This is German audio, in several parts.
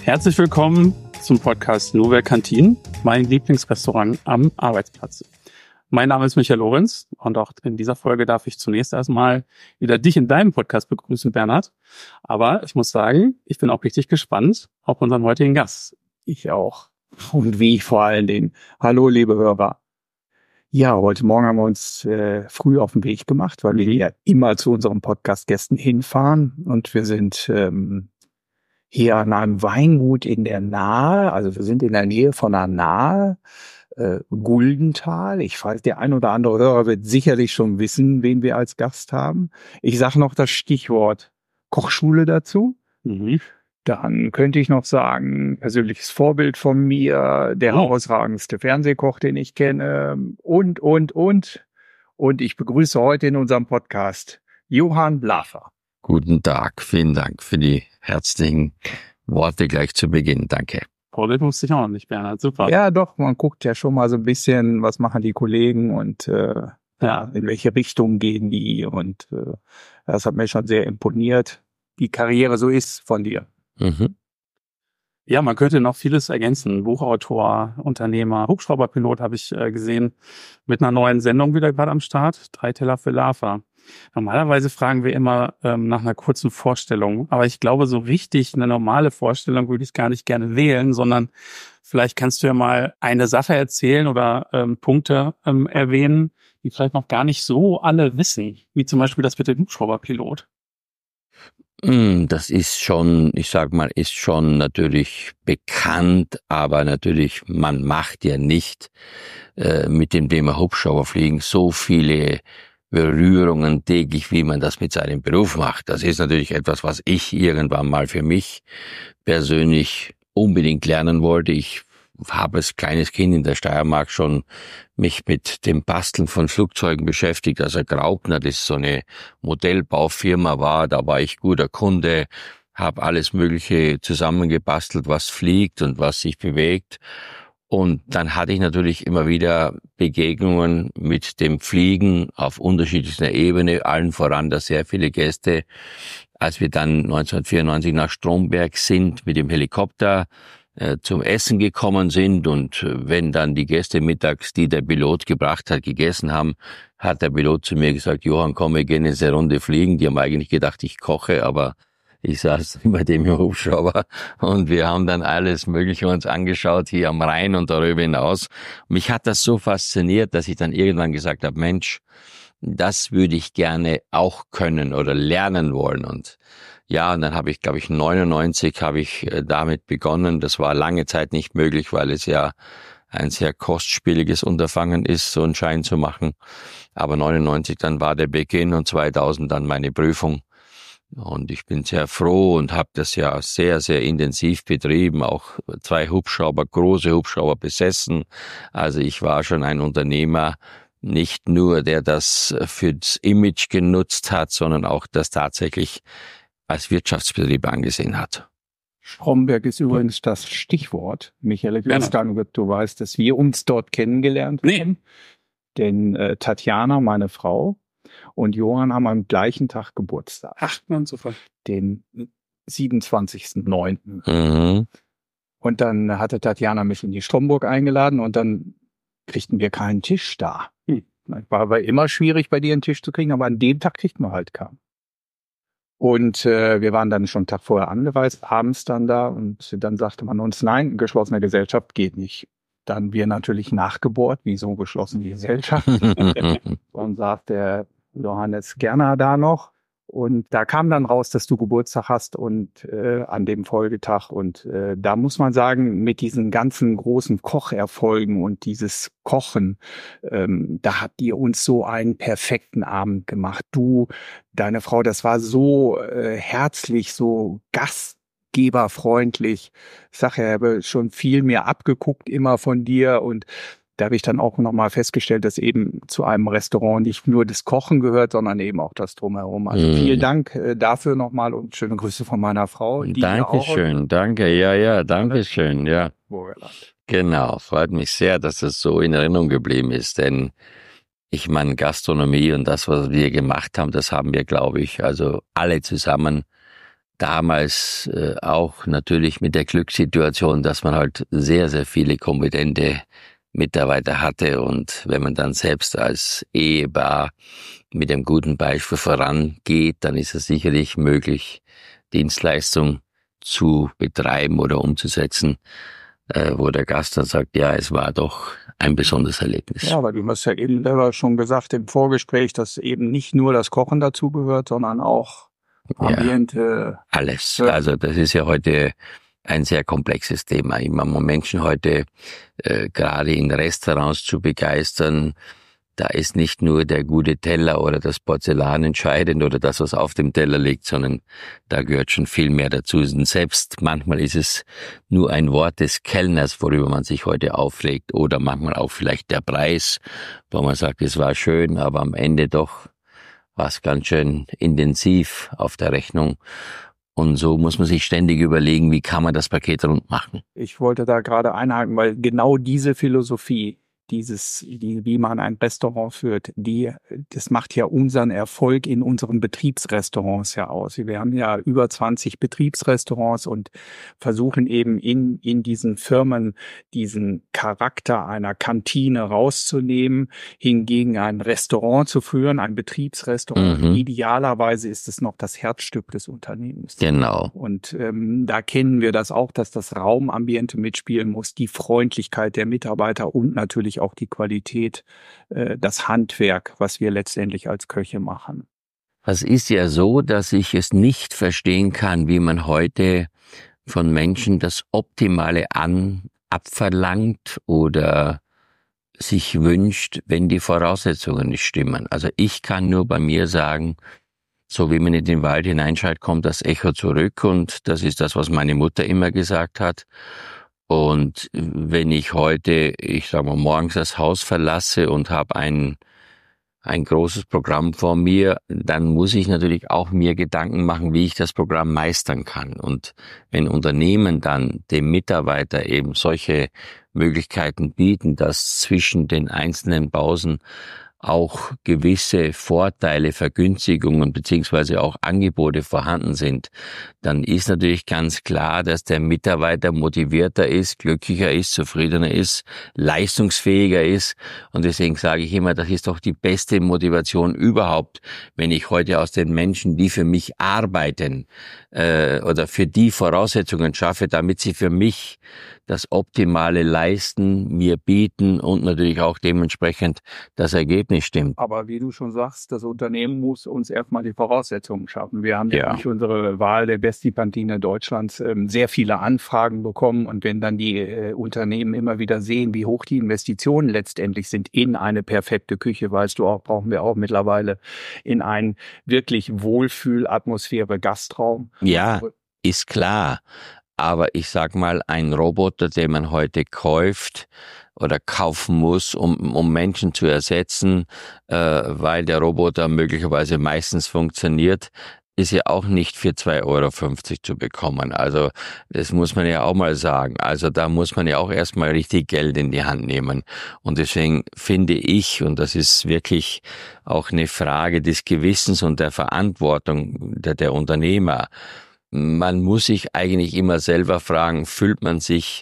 Herzlich willkommen zum Podcast Nowhere Canteen, mein Lieblingsrestaurant am Arbeitsplatz. Mein Name ist Michael Lorenz und auch in dieser Folge darf ich zunächst erstmal wieder dich in deinem Podcast begrüßen, Bernhard. Aber ich muss sagen, ich bin auch richtig gespannt auf unseren heutigen Gast. Ich auch. Und wie vor allen Dingen. Hallo, liebe Hörer. Ja, heute Morgen haben wir uns früh auf den Weg gemacht, weil wir ja immer zu unseren Podcast-Gästen hinfahren. Und wir sind hier an einem Weingut in der Nahe, also wir sind in der Nähe von der Nahe, Guldental. Ich weiß, der ein oder andere Hörer wird sicherlich schon wissen, wen wir als Gast haben. Ich sage noch das Stichwort Kochschule dazu. Dann könnte ich noch sagen, persönliches Vorbild von mir, der herausragendste Fernsehkoch, den ich kenne, und. Und ich begrüße heute in unserem Podcast Johann Blafer. Guten Tag, vielen Dank für die herzlichen Worte gleich zu Beginn. Danke. Vorbild musste ich auch noch nicht, Bernhard. Super. Ja, doch, man guckt ja schon mal so ein bisschen, was machen die Kollegen und in welche Richtung gehen die. Und das hat mir schon sehr imponiert, die Karriere so ist von dir. Ja, man könnte noch vieles ergänzen. Buchautor, Unternehmer, Hubschrauberpilot habe ich gesehen, mit einer neuen Sendung wieder gerade am Start. 3 Teller für Lava. Normalerweise fragen wir immer nach einer kurzen Vorstellung, aber ich glaube, so richtig eine normale Vorstellung würde ich gar nicht gerne wählen, sondern vielleicht kannst du ja mal eine Sache erzählen oder Punkte erwähnen, die vielleicht noch gar nicht so alle wissen, wie zum Beispiel das mit dem Hubschrauberpilot. Das ist schon, ich sag mal, ist schon natürlich bekannt, aber natürlich, man macht ja nicht mit dem Thema Hubschrauberfliegen so viele Berührungen täglich, wie man das mit seinem Beruf macht. Das ist natürlich etwas, was ich irgendwann mal für mich persönlich unbedingt lernen wollte. Ich habe als kleines Kind in der Steiermark schon mich mit dem Basteln von Flugzeugen beschäftigt. Also Graupner, das so eine Modellbaufirma war, da war ich guter Kunde, habe alles Mögliche zusammengebastelt, was fliegt und was sich bewegt. Und dann hatte ich natürlich immer wieder Begegnungen mit dem Fliegen auf unterschiedlichster Ebene, allen voran da sehr viele Gäste. Als wir dann 1994 nach Stromberg sind mit dem Helikopter, zum Essen gekommen sind und wenn dann die Gäste mittags, die der Pilot gebracht hat, gegessen haben, hat der Pilot zu mir gesagt, Johann, komm, wir gehen jetzt eine Runde fliegen. Die haben eigentlich gedacht, ich koche, aber ich saß bei dem im Hubschrauber und wir haben dann alles Mögliche uns angeschaut, hier am Rhein und darüber hinaus. Mich hat das so fasziniert, dass ich dann irgendwann gesagt habe, Mensch, das würde ich gerne auch können oder lernen wollen. Und ja, und dann habe ich, glaube ich, 99 habe ich damit begonnen. Das war lange Zeit nicht möglich, weil es ja ein sehr kostspieliges Unterfangen ist, so einen Schein zu machen. Aber 99 dann war der Beginn und 2000 dann meine Prüfung. Und ich bin sehr froh und habe das ja sehr, sehr intensiv betrieben, auch 2 Hubschrauber, große Hubschrauber besessen. Also ich war schon ein Unternehmer, nicht nur der das fürs Image genutzt hat, sondern auch das tatsächlich als Wirtschaftsbetrieb angesehen hat. Stromberg ist übrigens das Stichwort. Michael, ich weiß gar nicht, ob du weißt, dass wir uns dort kennengelernt haben. Denn Tatjana, meine Frau, und Johann haben am gleichen Tag Geburtstag. Ach, und so voll. Den 27.09. Und dann hatte Tatjana mich in die Stromburg eingeladen und dann kriegten wir keinen Tisch da. War aber immer schwierig, bei dir einen Tisch zu kriegen, aber an dem Tag kriegten wir halt keinen. Und wir waren dann schon einen Tag vorher angereist, abends dann da und dann sagte man uns, nein, geschlossene Gesellschaft geht nicht. Dann wir natürlich nachgebohrt, wieso geschlossene Gesellschaft? Und saß der Johannes Gerner da noch und da kam dann raus, dass du Geburtstag hast und an dem Folgetag und da muss man sagen, mit diesen ganzen großen Kocherfolgen und dieses Kochen, da habt ihr uns so einen perfekten Abend gemacht. Du, deine Frau, das war so herzlich, so gastgeberfreundlich. Ich sag ja, ich habe schon viel mehr abgeguckt immer von dir und da habe ich dann auch nochmal festgestellt, dass eben zu einem Restaurant nicht nur das Kochen gehört, sondern eben auch das Drumherum. Also vielen Dank dafür nochmal und schöne Grüße von meiner Frau. Dankeschön, danke, ja, dankeschön, ja. Genau, freut mich sehr, dass das so in Erinnerung geblieben ist, denn ich meine, Gastronomie und das, was wir gemacht haben, das haben wir, glaube ich, also alle zusammen damals auch natürlich mit der Glückssituation, dass man halt sehr, sehr viele kompetente Mitarbeiter hatte, und wenn man dann selbst als Ehepaar mit einem guten Beispiel vorangeht, dann ist es sicherlich möglich, Dienstleistung zu betreiben oder umzusetzen, wo der Gast dann sagt, ja, es war doch ein besonderes Erlebnis. Ja, aber du hast ja eben selber schon gesagt im Vorgespräch, dass eben nicht nur das Kochen dazugehört, sondern auch Ambiente. Alles. Also das ist ja heute ein sehr komplexes Thema. Immer Menschen heute gerade in Restaurants zu begeistern, da ist nicht nur der gute Teller oder das Porzellan entscheidend oder das, was auf dem Teller liegt, sondern da gehört schon viel mehr dazu. Und selbst manchmal ist es nur ein Wort des Kellners, worüber man sich heute aufregt, oder manchmal auch vielleicht der Preis, wo man sagt, es war schön, aber am Ende doch war es ganz schön intensiv auf der Rechnung. Und so muss man sich ständig überlegen, wie kann man das Paket rund machen. Ich wollte da gerade einhaken, weil genau diese Philosophie, wie man ein Restaurant führt, das macht ja unseren Erfolg in unseren Betriebsrestaurants ja aus. Wir haben ja über 20 Betriebsrestaurants und versuchen eben in diesen Firmen diesen Charakter einer Kantine rauszunehmen, hingegen ein Restaurant zu führen, ein Betriebsrestaurant. Idealerweise ist es noch das Herzstück des Unternehmens. Genau. Und da kennen wir das auch, dass das Raumambiente mitspielen muss, die Freundlichkeit der Mitarbeiter und natürlich auch die Qualität, das Handwerk, was wir letztendlich als Köche machen. Es ist ja so, dass ich es nicht verstehen kann, wie man heute von Menschen das Optimale abverlangt oder sich wünscht, wenn die Voraussetzungen nicht stimmen. Also ich kann nur bei mir sagen, so wie man in den Wald hineinschaltet, kommt das Echo zurück, und das ist das, was meine Mutter immer gesagt hat. Und wenn ich heute, ich sage mal, morgens das Haus verlasse und habe ein großes Programm vor mir, dann muss ich natürlich auch mir Gedanken machen, wie ich das Programm meistern kann. Und wenn Unternehmen dann dem Mitarbeiter eben solche Möglichkeiten bieten, dass zwischen den einzelnen Pausen auch gewisse Vorteile, Vergünstigungen beziehungsweise auch Angebote vorhanden sind, dann ist natürlich ganz klar, dass der Mitarbeiter motivierter ist, glücklicher ist, zufriedener ist, leistungsfähiger ist. Und deswegen sage ich immer, das ist doch die beste Motivation überhaupt, wenn ich heute aus den Menschen, die für mich arbeiten, oder für die Voraussetzungen schaffe, damit sie für mich das Optimale leisten, mir bieten und natürlich auch dementsprechend das Ergebnis stimmt. Aber wie du schon sagst, das Unternehmen muss uns erstmal die Voraussetzungen schaffen. Wir haben ja durch unsere Wahl der Besti-Kantine Deutschlands sehr viele Anfragen bekommen, und wenn dann die Unternehmen immer wieder sehen, wie hoch die Investitionen letztendlich sind in eine perfekte Küche, weißt du auch, brauchen wir auch mittlerweile in einen wirklich Wohlfühlatmosphäre Gastraum. Ja, ist klar. Aber ich sag mal, ein Roboter, den man heute kauft oder kaufen muss, um Menschen zu ersetzen, weil der Roboter möglicherweise meistens funktioniert, ist ja auch nicht für 2,50 € zu bekommen. Also das muss man ja auch mal sagen. Also da muss man ja auch erstmal richtig Geld in die Hand nehmen. Und deswegen finde ich, und das ist wirklich auch eine Frage des Gewissens und der Verantwortung der Unternehmer, man muss sich eigentlich immer selber fragen, fühlt man sich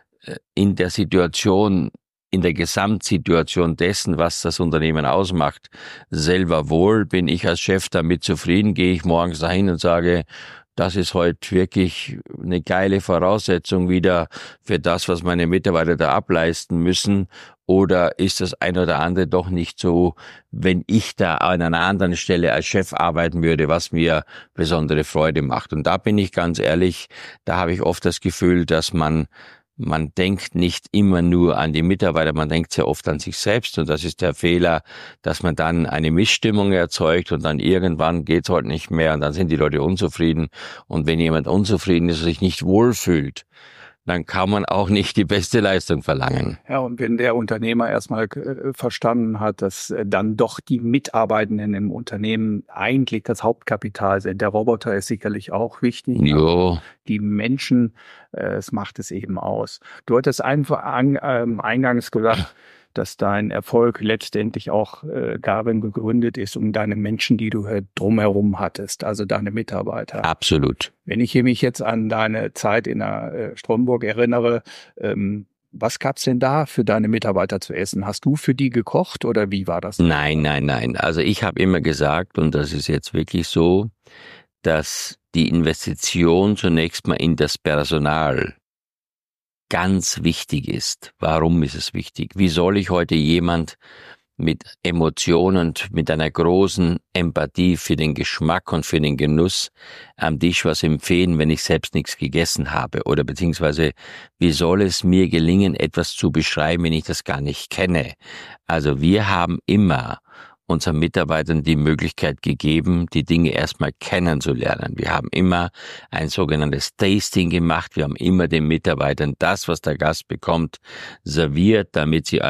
in der Situation, in der Gesamtsituation dessen, was das Unternehmen ausmacht, selber wohl? Bin ich als Chef damit zufrieden? Gehe ich morgens dahin und sage, das ist heute wirklich eine geile Voraussetzung wieder für das, was meine Mitarbeiter da ableisten müssen? Oder ist das ein oder andere doch nicht so, wenn ich da an einer anderen Stelle als Chef arbeiten würde, was mir besondere Freude macht? Und da bin ich ganz ehrlich, da habe ich oft das Gefühl, dass man denkt nicht immer nur an die Mitarbeiter, man denkt sehr oft an sich selbst, und das ist der Fehler, dass man dann eine Missstimmung erzeugt und dann irgendwann geht's halt nicht mehr und dann sind die Leute unzufrieden, und wenn jemand unzufrieden ist und sich nicht wohlfühlt, dann kann man auch nicht die beste Leistung verlangen. Ja, und wenn der Unternehmer erstmal verstanden hat, dass dann doch die Mitarbeitenden im Unternehmen eigentlich das Hauptkapital sind. Der Roboter ist sicherlich auch wichtig. Jo, die Menschen, es macht es eben aus. Du hattest einfach eingangs gesagt, dass dein Erfolg letztendlich auch darin begründet ist, um deine Menschen, die du drumherum hattest, also deine Mitarbeiter. Absolut. Wenn ich mich jetzt an deine Zeit in der Stromburg erinnere, was gab's denn da für deine Mitarbeiter zu essen? Hast du für die gekocht oder wie war das? Nein. Also ich habe immer gesagt, und das ist jetzt wirklich so, dass die Investition zunächst mal in das Personal ganz wichtig ist. Warum ist es wichtig? Wie soll ich heute jemand mit Emotionen und mit einer großen Empathie für den Geschmack und für den Genuss am Tisch was empfehlen, wenn ich selbst nichts gegessen habe? Oder beziehungsweise, wie soll es mir gelingen, etwas zu beschreiben, wenn ich das gar nicht kenne? Also wir haben immer unseren Mitarbeitern die Möglichkeit gegeben, die Dinge erstmal kennenzulernen. Wir haben immer ein sogenanntes Tasting gemacht. Wir haben immer den Mitarbeitern das, was der Gast bekommt, serviert, damit sie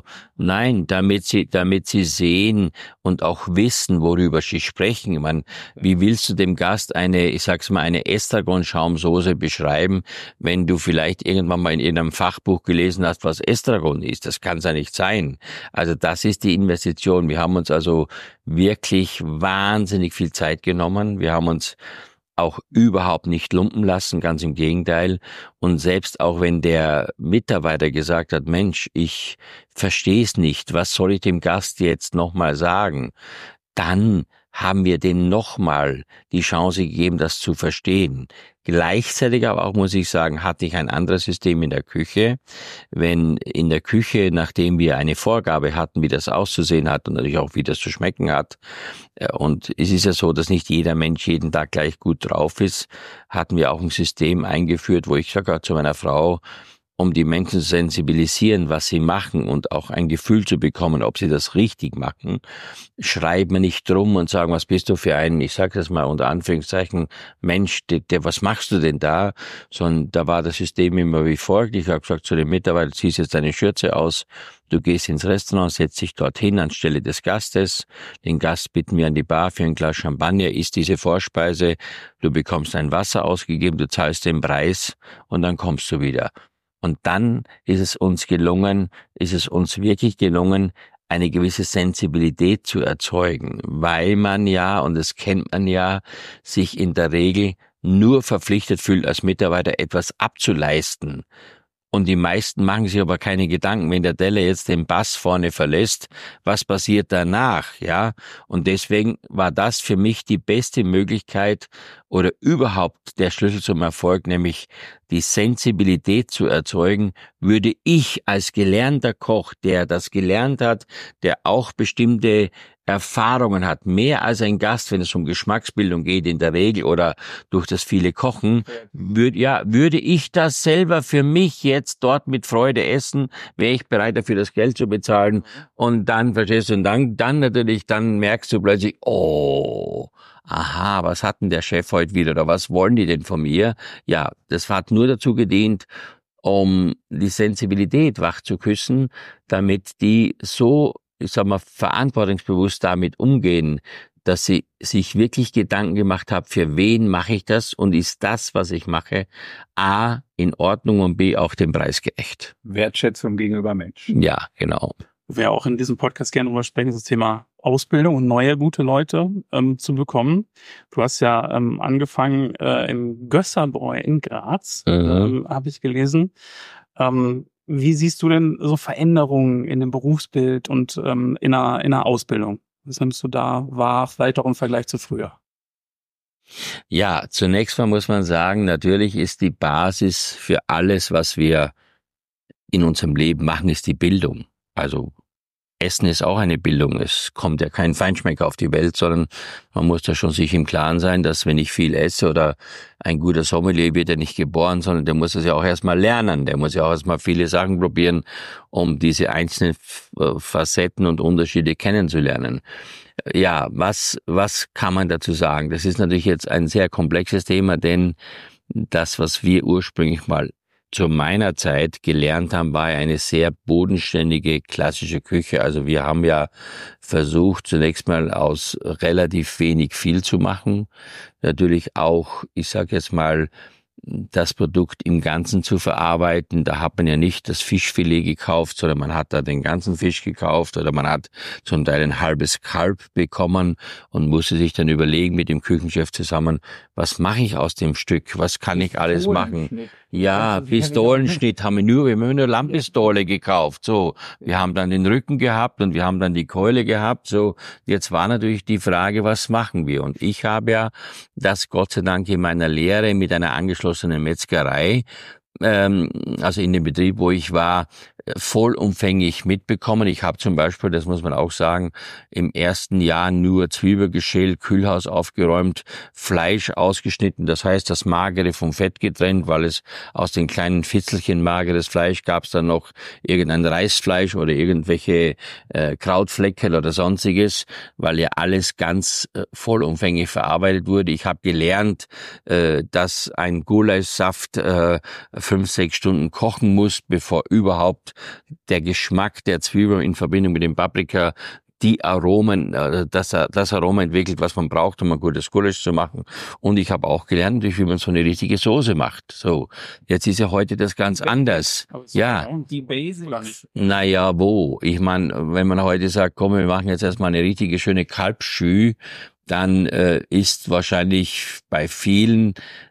sehen und auch wissen, worüber sie sprechen. Ich meine, wie willst du dem Gast eine Estragon-Schaumsoße beschreiben, wenn du vielleicht irgendwann mal in irgendeinem Fachbuch gelesen hast, was Estragon ist? Das kann es ja nicht sein. Also das ist die Investition. Wir haben uns also wirklich wahnsinnig viel Zeit genommen. Wir haben uns auch überhaupt nicht lumpen lassen, ganz im Gegenteil. Und selbst auch wenn der Mitarbeiter gesagt hat, Mensch, ich verstehe es nicht, was soll ich dem Gast jetzt nochmal sagen? Dann haben wir dem nochmal die Chance gegeben, das zu verstehen. Gleichzeitig aber auch, muss ich sagen, hatte ich ein anderes System in der Küche. Wenn in der Küche, nachdem wir eine Vorgabe hatten, wie das auszusehen hat und natürlich auch, wie das zu schmecken hat, und es ist ja so, dass nicht jeder Mensch jeden Tag gleich gut drauf ist, hatten wir auch ein System eingeführt, wo ich sogar zu meiner Frau, um die Menschen zu sensibilisieren, was sie machen und auch ein Gefühl zu bekommen, ob sie das richtig machen, schreiben wir nicht drum und sagen, was bist du für ein, ich sage das mal unter Anführungszeichen, Mensch, was machst du denn da? Sondern da war das System immer wie folgt. Ich habe gesagt zu den Mitarbeitern, ziehst jetzt deine Schürze aus, du gehst ins Restaurant, setzt dich dorthin anstelle des Gastes, den Gast bitten wir an die Bar für ein Glas Champagner, isst diese Vorspeise, du bekommst ein Wasser ausgegeben, du zahlst den Preis und dann kommst du wieder. Und dann ist es uns wirklich gelungen, eine gewisse Sensibilität zu erzeugen, weil man ja, und das kennt man ja, sich in der Regel nur verpflichtet fühlt, als Mitarbeiter etwas abzuleisten. Und die meisten machen sich aber keine Gedanken, wenn der Teller jetzt den Bass vorne verlässt, was passiert danach, ja? Und deswegen war das für mich die beste Möglichkeit oder überhaupt der Schlüssel zum Erfolg, nämlich die Sensibilität zu erzeugen, würde ich als gelernter Koch, der das gelernt hat, der auch bestimmte Erfahrungen hat, mehr als ein Gast, wenn es um Geschmacksbildung geht in der Regel oder durch das viele Kochen, würde ich das selber für mich jetzt dort mit Freude essen, wäre ich bereit dafür das Geld zu bezahlen und dann, verstehst du, und dann natürlich, dann merkst du plötzlich, oh, aha, was hat denn der Chef heute wieder oder was wollen die denn von mir? Ja, das hat nur dazu gedient, um die Sensibilität wach zu küssen, damit die so, ich sag mal, verantwortungsbewusst damit umgehen, dass sie sich wirklich Gedanken gemacht haben, für wen mache ich das und ist das, was ich mache, A, in Ordnung und B, auch dem Preis gerecht. Wertschätzung gegenüber Menschen. Ja, genau. Wir auch in diesem Podcast gerne drüber sprechen, das Thema Ausbildung und neue gute Leute zu bekommen. Du hast ja angefangen im Gösserbräu in Graz, habe ich gelesen. Wie siehst du denn so Veränderungen in dem Berufsbild und in einer Ausbildung? Was nimmst du da wahr, vielleicht auch im Vergleich zu früher? Ja, zunächst mal muss man sagen, natürlich ist die Basis für alles, was wir in unserem Leben machen, ist die Bildung. Also Essen ist auch eine Bildung. Es kommt ja kein Feinschmecker auf die Welt, sondern man muss da schon sich im Klaren sein, dass wenn ich viel esse oder ein guter Sommelier wird ja nicht geboren, sondern der muss es ja auch erstmal lernen. Der muss ja auch erstmal viele Sachen probieren, um diese einzelnen Facetten und Unterschiede kennenzulernen. Ja, was kann man dazu sagen? Das ist natürlich jetzt ein sehr komplexes Thema, denn das, was wir ursprünglich mal zu meiner Zeit gelernt haben, war eine sehr bodenständige klassische Küche. Also wir haben ja versucht, zunächst mal aus relativ wenig viel zu machen. Natürlich auch, ich sage jetzt mal, das Produkt im Ganzen zu verarbeiten. Da hat man ja nicht das Fischfilet gekauft, sondern man hat da den ganzen Fisch gekauft oder man hat zum Teil ein halbes Kalb bekommen und musste sich dann überlegen mit dem Küchenchef zusammen, was mache ich aus dem Stück, was kann ich alles machen? Ja, Pistolenschnitt haben wir haben nur Lammpistole gekauft, so. Wir haben dann den Rücken gehabt und wir haben dann die Keule gehabt, so. Jetzt war natürlich die Frage, was machen wir? Und ich habe ja das Gott sei Dank in meiner Lehre mit einer angeschlossenen Metzgerei, also in dem Betrieb, wo ich war, vollumfänglich mitbekommen. Ich habe zum Beispiel, das muss man auch sagen, im ersten Jahr nur Zwiebel geschält, Kühlhaus aufgeräumt, Fleisch ausgeschnitten, das heißt das Magere vom Fett getrennt, weil es aus den kleinen Fitzelchen mageres Fleisch gab es dann noch irgendein Reisfleisch oder irgendwelche Krautfleckel oder sonstiges, weil ja alles ganz vollumfänglich verarbeitet wurde. Ich habe gelernt, dass ein Gulaschsaft 5-6 Stunden kochen muss, bevor überhaupt der Geschmack der Zwiebeln in Verbindung mit dem Paprika die Aromen, das Aroma entwickelt, was man braucht, um ein gutes Gulasch zu machen. Und ich habe auch gelernt, wie man so eine richtige Soße macht. So, jetzt ist ja heute das ganz anders. Ja. Die Basics. Naja, wo? Ich meine, wenn man heute sagt, komm, wir machen jetzt erstmal eine richtige schöne Kalbsschü, dann ist wahrscheinlich bei vielen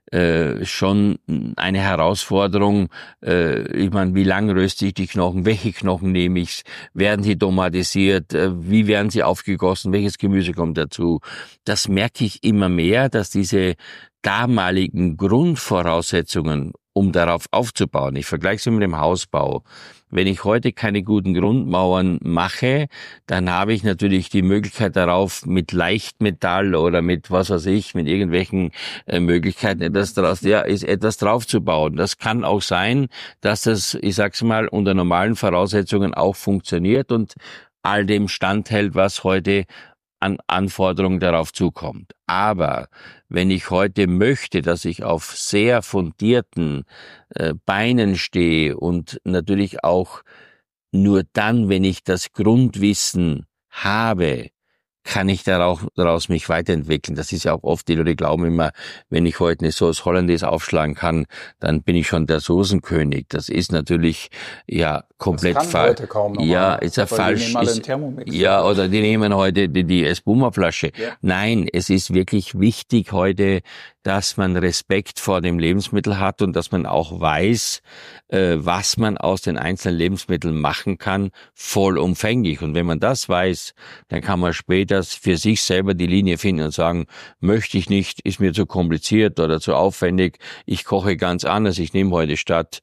schon eine Herausforderung. Ich meine, wie lang röste ich die Knochen? Welche Knochen nehme ich? Werden sie domatisiert? Wie werden sie aufgegossen? Welches Gemüse kommt dazu? Das merke ich immer mehr, dass diese damaligen Grundvoraussetzungen, um darauf aufzubauen, ich vergleiche sie mit dem Hausbau. Wenn ich heute keine guten Grundmauern mache, dann habe ich natürlich die Möglichkeit darauf, mit Leichtmetall oder mit was weiß ich, mit irgendwelchen Möglichkeiten etwas draufzubauen. Das kann auch sein, dass das, ich sag's mal, unter normalen Voraussetzungen auch funktioniert und all dem standhält, was heute an Anforderungen darauf zukommt. Aber wenn ich heute möchte, dass ich auf sehr fundierten Beinen stehe und natürlich auch nur dann, wenn ich das Grundwissen habe, kann ich daraus mich weiterentwickeln. Das ist ja auch oft, die Leute glauben immer, wenn ich heute eine Sauce Hollandaise aufschlagen kann, dann bin ich schon der Soßenkönig. Das ist natürlich ja komplett falsch. Ja, ist ja falsch. Ja, oder die nehmen heute die Espuma-Flasche. Ja. Nein, es ist wirklich wichtig heute, dass man Respekt vor dem Lebensmittel hat und dass man auch weiß, was man aus den einzelnen Lebensmitteln machen kann, vollumfänglich. Und wenn man das weiß, dann kann man später für sich selber die Linie finden und sagen, möchte ich nicht, ist mir zu kompliziert oder zu aufwendig, ich koche ganz anders. Ich nehme heute statt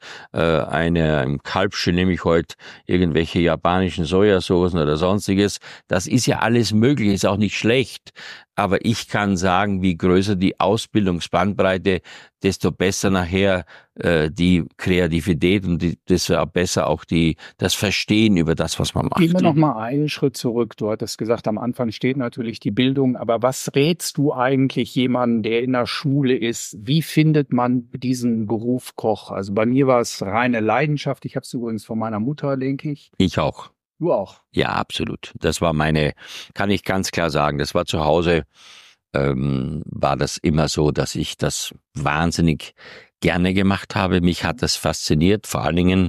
einem Kalbsche, nehme ich heute irgendwelche japanischen Sojasoßen oder sonstiges. Das ist ja alles möglich, ist auch nicht schlecht. Aber ich kann sagen, wie größer die Ausbildungsbandbreite, desto besser nachher die Kreativität und desto besser auch das Verstehen über das, was man macht. Gehen wir noch mal einen Schritt zurück. Du hattest gesagt, am Anfang steht natürlich die Bildung. Aber was rätst du eigentlich jemandem, der in der Schule ist? Wie findet man diesen Beruf Koch? Also bei mir war es reine Leidenschaft. Ich habe es übrigens von meiner Mutter, denke ich. Ich auch. Du auch? Ja, absolut. Das war kann ich ganz klar sagen, das war zu Hause, war das immer so, dass ich das wahnsinnig gerne gemacht habe. Mich hat das fasziniert, vor allen Dingen,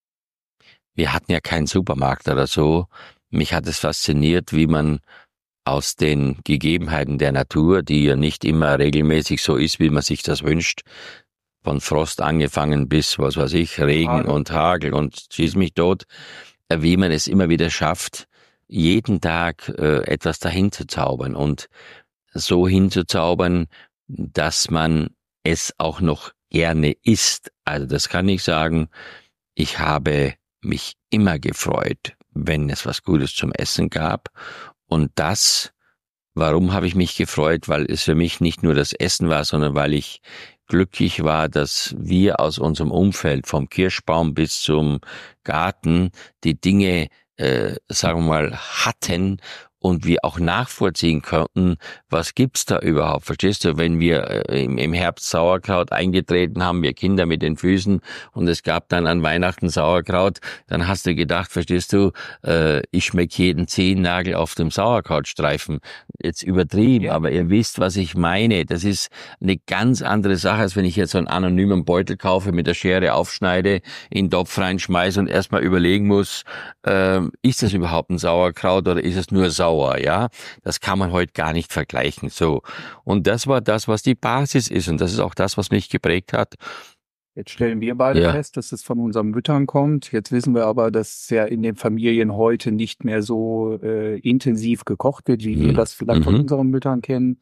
wir hatten ja keinen Supermarkt oder so. Mich hat es fasziniert, wie man aus den Gegebenheiten der Natur, die ja nicht immer regelmäßig so ist, wie man sich das wünscht, von Frost angefangen bis, was weiß ich, Regen und Hagel und schieß mich tot, wie man es immer wieder schafft, jeden Tag etwas dahin zu zaubern und so hinzuzaubern, dass man es auch noch gerne isst. Also das kann ich sagen, ich habe mich immer gefreut, wenn es was Gutes zum Essen gab. Und warum habe ich mich gefreut? Weil es für mich nicht nur das Essen war, sondern weil ich glücklich war, dass wir aus unserem Umfeld, vom Kirschbaum bis zum Garten, die Dinge, sagen wir mal, hatten und wir auch nachvollziehen konnten, was gibt's da überhaupt. Verstehst du, wenn wir im Herbst Sauerkraut eingetreten haben, wir Kinder mit den Füßen, und es gab dann an Weihnachten Sauerkraut, dann hast du gedacht, verstehst du, ich schmecke jeden Zehennagel auf dem Sauerkrautstreifen. Jetzt übertrieben, ja. Aber ihr wisst, was ich meine. Das ist eine ganz andere Sache, als wenn ich jetzt so einen anonymen Beutel kaufe, mit der Schere aufschneide, in den Topf reinschmeiße und erstmal überlegen muss, ist das überhaupt ein Sauerkraut oder ist es nur sauer, ja? Das kann man heute gar nicht vergleichen, so. Und das war das, was die Basis ist, und das ist auch das, was mich geprägt hat. Jetzt stellen wir beide fest, dass es von unseren Müttern kommt. Jetzt wissen wir aber, dass ja in den Familien heute nicht mehr so intensiv gekocht wird, wie wir das vielleicht von unseren Müttern kennen.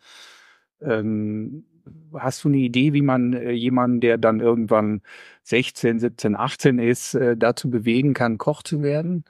Hast du eine Idee, wie man jemanden, der dann irgendwann 16, 17, 18 ist, dazu bewegen kann, Koch zu werden?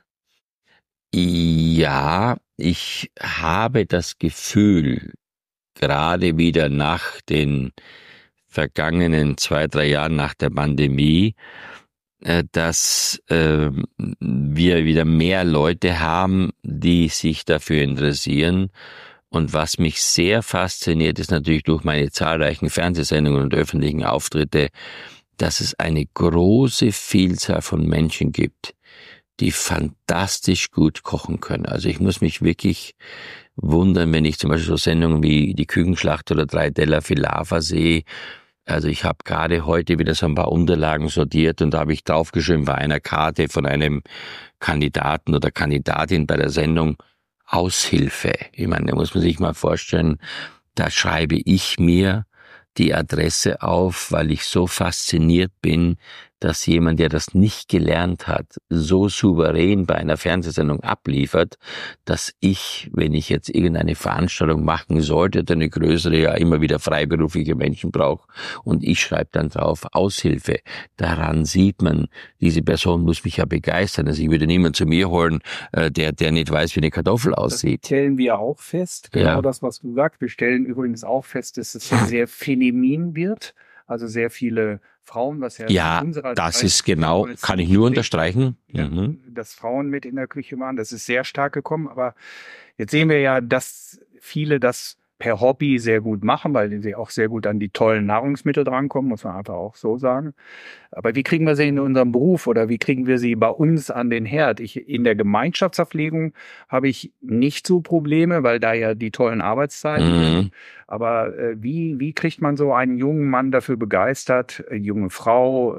Ja, ich habe das Gefühl, gerade wieder nach den vergangenen 2-3 Jahren nach der Pandemie, dass wir wieder mehr Leute haben, die sich dafür interessieren. Und was mich sehr fasziniert, ist natürlich durch meine zahlreichen Fernsehsendungen und öffentlichen Auftritte, dass es eine große Vielzahl von Menschen gibt, die fantastisch gut kochen können. Also ich muss mich wirklich wundern, wenn ich zum Beispiel so Sendungen wie die Küchenschlacht oder 3 Teller für Lava sehe. Also ich habe gerade heute wieder so ein paar Unterlagen sortiert, und da habe ich draufgeschrieben bei einer Karte von einem Kandidaten oder Kandidatin bei der Sendung: Aushilfe. Ich meine, da muss man sich mal vorstellen, da schreibe ich mir die Adresse auf, weil ich so fasziniert bin, dass jemand, der das nicht gelernt hat, so souverän bei einer Fernsehsendung abliefert, dass ich, wenn ich jetzt irgendeine Veranstaltung machen sollte, oder eine größere, ja immer wieder freiberufliche Menschen brauche, und ich schreibe dann drauf Aushilfe. Daran sieht man, diese Person muss mich ja begeistern. Also ich würde niemanden zu mir holen, der nicht weiß, wie eine Kartoffel aussieht. Das stellen wir auch fest, genau das, was du sagst. Wir stellen übrigens auch fest, dass es sehr feminin wird. Also sehr viele Frauen, was ja in unserer das Zeit ist genau, kann ich nur unterstreichen. Dass Frauen mit in der Küche waren, das ist sehr stark gekommen. Aber jetzt sehen wir ja, dass viele das per Hobby sehr gut machen, weil sie auch sehr gut an die tollen Nahrungsmittel drankommen, muss man einfach auch so sagen. Aber wie kriegen wir sie in unserem Beruf, oder wie kriegen wir sie bei uns an den Herd? In der Gemeinschaftsverpflegung habe ich nicht so Probleme, weil da ja die tollen Arbeitszeiten sind. Aber wie kriegt man so einen jungen Mann dafür begeistert, junge Frau,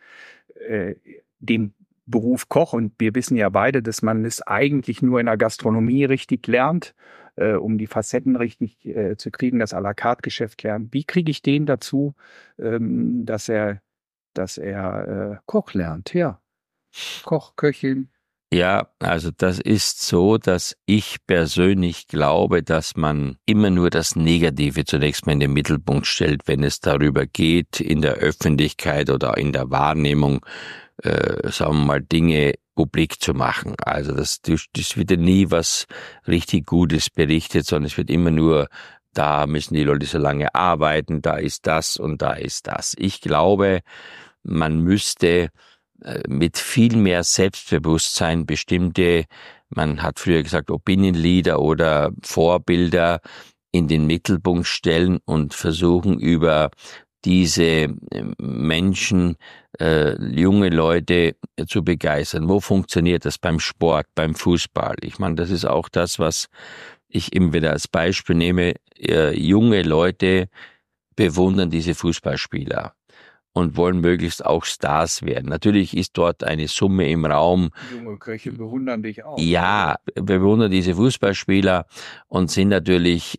den Beruf Koch? Und wir wissen ja beide, dass man es eigentlich nur in der Gastronomie richtig lernt, um die Facetten richtig zu kriegen, das à la carte Geschäft lernen. Wie kriege ich den dazu, dass er Koch lernt? Ja, Koch, Köchin. Ja, also das ist so, dass ich persönlich glaube, dass man immer nur das Negative zunächst mal in den Mittelpunkt stellt, wenn es darüber geht, in der Öffentlichkeit oder in der Wahrnehmung, sagen wir mal, Dinge publik zu machen. Also das wird ja nie was richtig Gutes berichtet, sondern es wird immer nur, da müssen die Leute so lange arbeiten, da ist das und da ist das. Ich glaube, man müsste mit viel mehr Selbstbewusstsein bestimmte, man hat früher gesagt, Opinion Leader oder Vorbilder in den Mittelpunkt stellen und versuchen, über diese Menschen, junge Leute zu begeistern. Wo funktioniert das? Beim Sport, beim Fußball. Ich meine, das ist auch das, was ich immer wieder als Beispiel nehme. Junge Leute bewundern diese Fußballspieler und wollen möglichst auch Stars werden. Natürlich ist dort eine Summe im Raum. Junge Köche bewundern dich auch. Ja, bewundern diese Fußballspieler und sind natürlich